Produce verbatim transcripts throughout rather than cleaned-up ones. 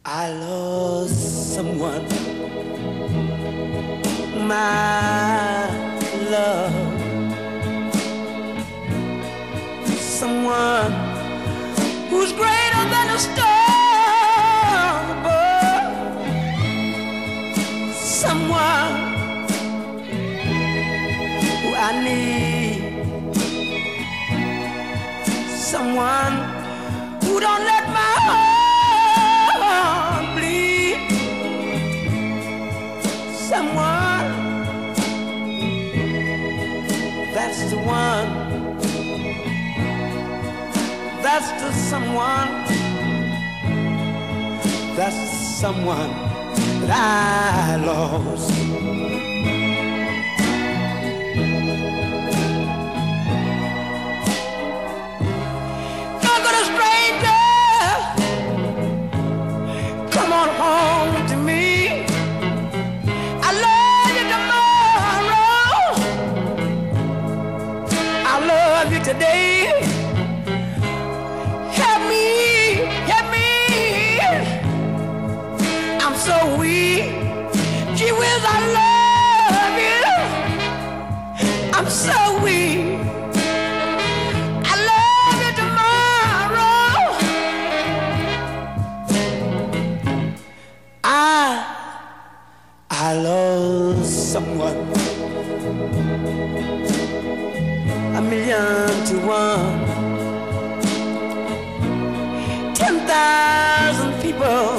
I lost someone, my love, someone who's greater than a star above, someone who I need, someone who don't let my heart someone, that's the one, that's the someone, that's the someone that I lost. Don't go to stranger, come on home to me. Today, help me, help me. I'm so weak. Gee whiz, I love you. I'm so weak. I love you tomorrow. I, I lost someone. A million to one, ten thousand people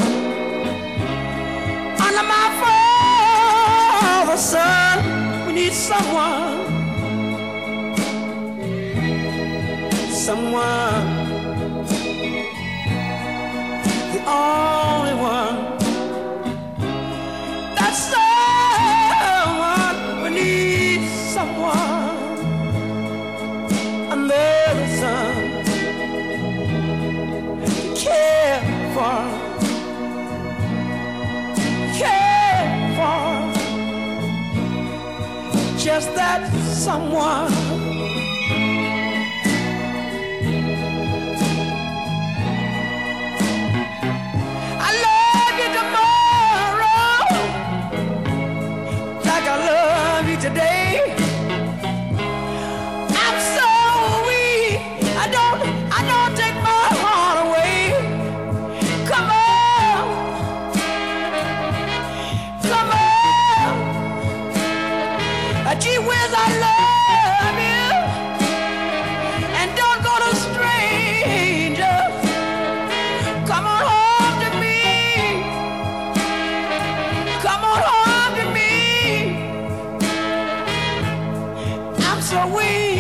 under my father's son. We need someone, someone, the only one. That's someone. We need someone. Under the sun, care for, care for, just that someone. I love you tomorrow, like I love you today. Gee whiz, I love you, and don't go to strangers. Come on home to me, come on home to me. I'm so weak.